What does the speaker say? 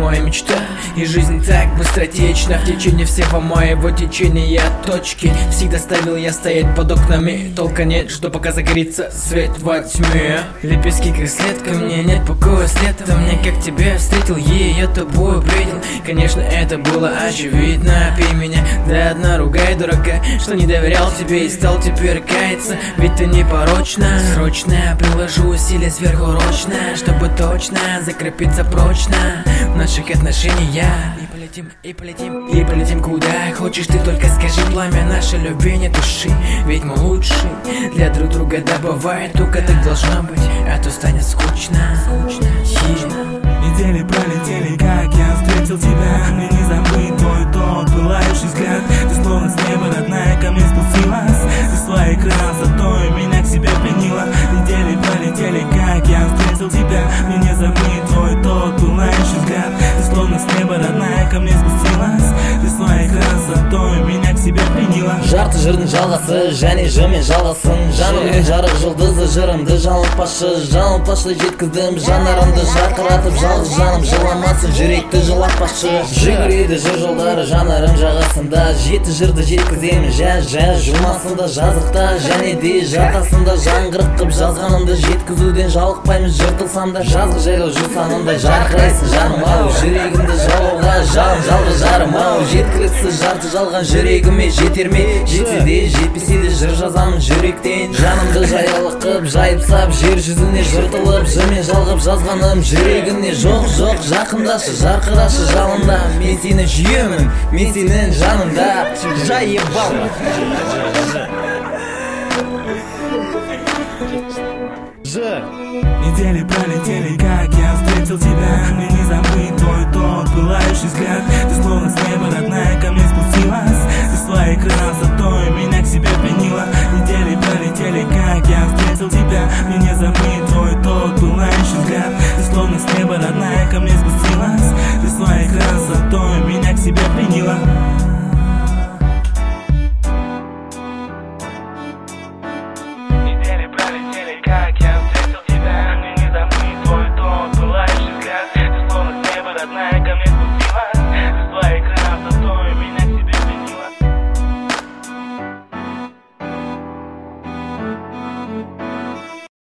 моя мечта. И жизнь так быстротечна. В течение всего моего течения точки всегда ставил я стоять под окнами. Толка нет, что пока загорится свет во тьме. Лепестки как след, ко мне нет покоя след. А мне как тебя встретил, я тобой бредил. Конечно, это было очевидно. Пей меня до дна, ругай дурака, что не доверял тебе и стал теперь каяться. Ведь ты непорочна. Срочно приложу усилия сверхурочно, чтобы точно закрепиться прочно в наших отношениях. И полетим куда хочешь ты, только скажи. Пламя нашей любви не туши, ведь мы лучшие для друг друга. Да бывает, только так должно быть, а то станет скучно. Недели пролетели, как я встретил тебя. Мне не забыть твой тот пылающий взгляд. Ты словно с неба родная ко мне спустилась. Ты своей красотой меня к себе пленила. Недели пролетели, как я встретил тебя. Мне не забыть твой тот пылающий взгляд. Ты словно с неба родная ко мне спустилась. Ты своей красотой меня к себе пленила. Жарты жырдың жалғасы, және жырмен жалғасын. Жанымның жарық жұлдызы, жырымды жалынпашы. Жалынпашы жеткіздім жанарымды жарқыратып. Жалғыз жаным жыламасын, жүректі жылатпашы. Жүгіреді жыр жолдары жанарым жағасында. Жеті жырды жеткіземін жаз жумасында. Жазықта және де жартасында жаңғырық қып жазғанымды жеткізуден жалықпаймыз. Жыртылсам да жазғы жайлау жусанындай жарқырайсың жаным ау. Жүрегімді жалауға жалғыз жарым ау. Жеткіліксіз жарты жалған жүрегіме жетер ме? Жетсе де жетпесе де жыр жазамын жүректен. Жанымды жаялық қып жайып сап жер жүзіне жыртылып. Жырмен жалғап жазғаным жүрегіне. Жоқ жақындашы жарқырашы жалында. Мен сені жүйемін, мен сенің жаныңда. Жайып алма. Недели пролетели, как я встретил тебя. Мне не забыть твой тот пылающий взгляд. Ты словно с неба родная ко мне спустилась. Ты своей красотой меня к себе пленила. Недели пролетели, как я встретил тебя. Мне не забыть твой тот пылающий взгляд. Ты словно с неба родная ко мне спустилась. Ты своей красотой меня к себе пленила.